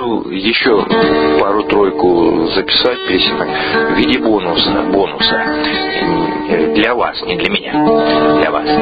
еще пару-тройку записать песенок в виде бонуса. Для вас, не для меня. Для вас.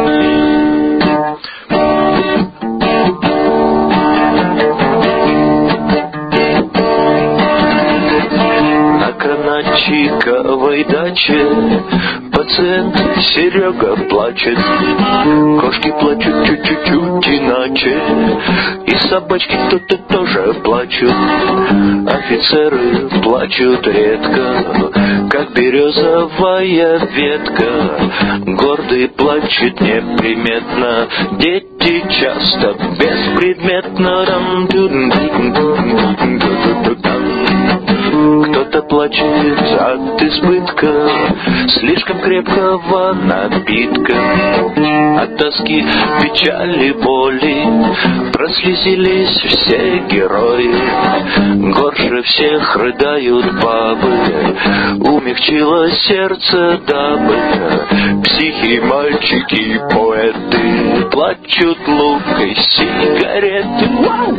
На чиковой даче пациент Серега плачет. Кошки плачут чуть-чуть иначе, и собачки кто-то тоже плачут. Офицеры плачут редко, как березовая ветка. Гордый плачет неприметно, дети часто беспредметно. Кто-то плачет от избытка слишком крепкого напитка. От тоски, печали, боли прослезились все герои. Горше всех рыдают бабы, умягчило сердце дабы. Психи, мальчики, поэты плачут лукой сигареты.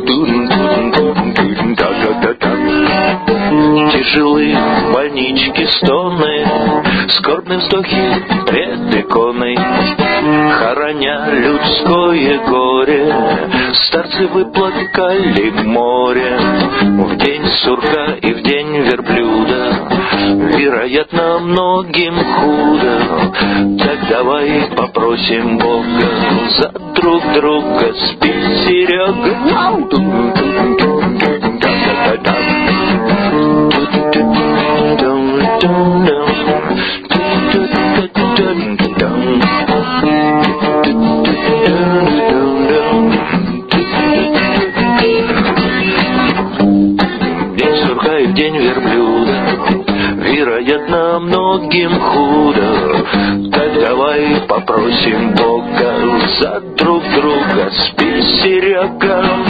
Тяжелые больнички стоны, скорбные вздохи пред иконой. Хороня людское горе, старцы выплакали море. В день сурка и в день верблюда, вероятно, многим худо. Так давай попросим Бога за друг друга. Спи, Серега. День сурка и в день верблюда, вероятно, многим худо. Так давай попросим Бога за друг друга. Спи, Серега.